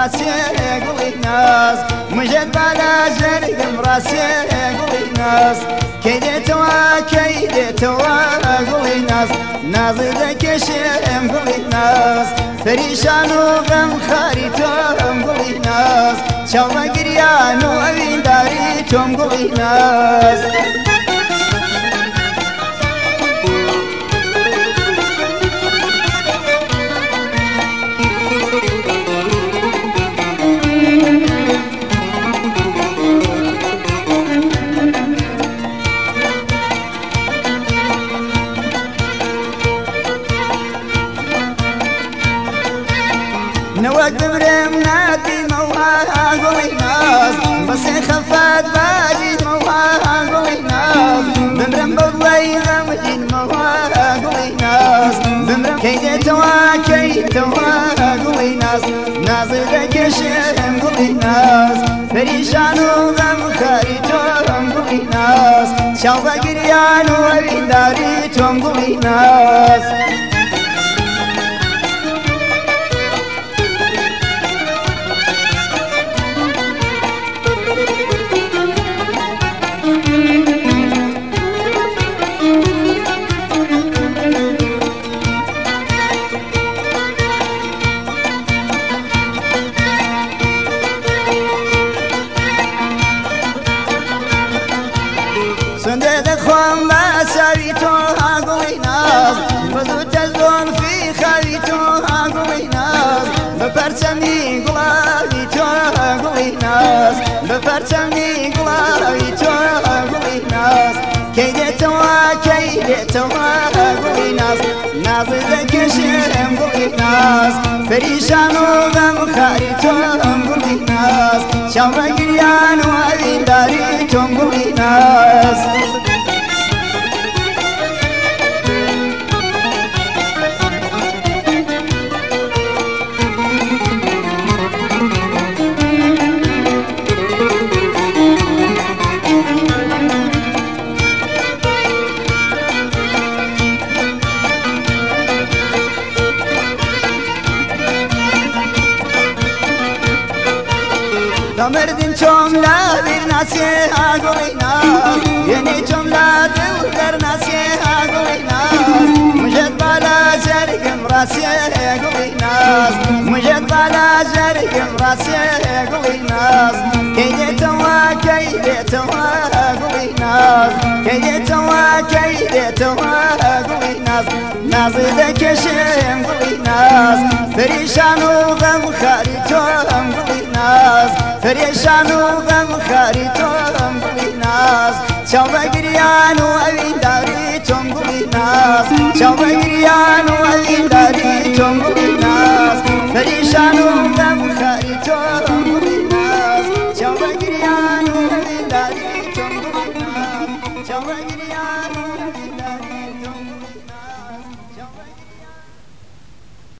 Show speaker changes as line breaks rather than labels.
راسي قوي ناس مجد بلا جرقم راسي قوي ناس كيدتوا قوي ناس نازل كشم قوي ناس فريشان وغم خاريتهم قوي ناس شوما قريان وأبين داريتهم قوي ناس نواد برم نادي موها قوي ناس بس خفات باجي موها قوي ناس بمرم بوضي غمجين موها قوي ناس بمرم كيدتوا قوي ناس نازل كشم قوي ناس فريشان وغم خارجهم قوي ناس شوفا قريان وابين داريتهم قوي ناس سندد خوام بسويتو قوي ناس بزو تزون في خويتو قوي ناس بپرچمی قلاويتو قوي ناس بپرچمی قلاويتو قوي ناس كيدتوا قوي ناس نازل كشم قوي ناس فريشان وغم خاريتهم قوي ناس شوما قريان وأبين داريتهم قوي ناس تمردين جملة بالناسي قوي ناس يعني جملة تقدر ناسي قوي ناس مجد بلا جرقم راسي قوي ناس مجد بلا جرقم راسي قوي ناس كيدتوا قوي ناس كيدتوا قوي ناس نازل كشم قوي ناس فريشان وغم خارجهم قوي ناس فريشان وغم خارجهم قوي ناس شوما قريان وأبين داريتهم قوي ناس شوما قريان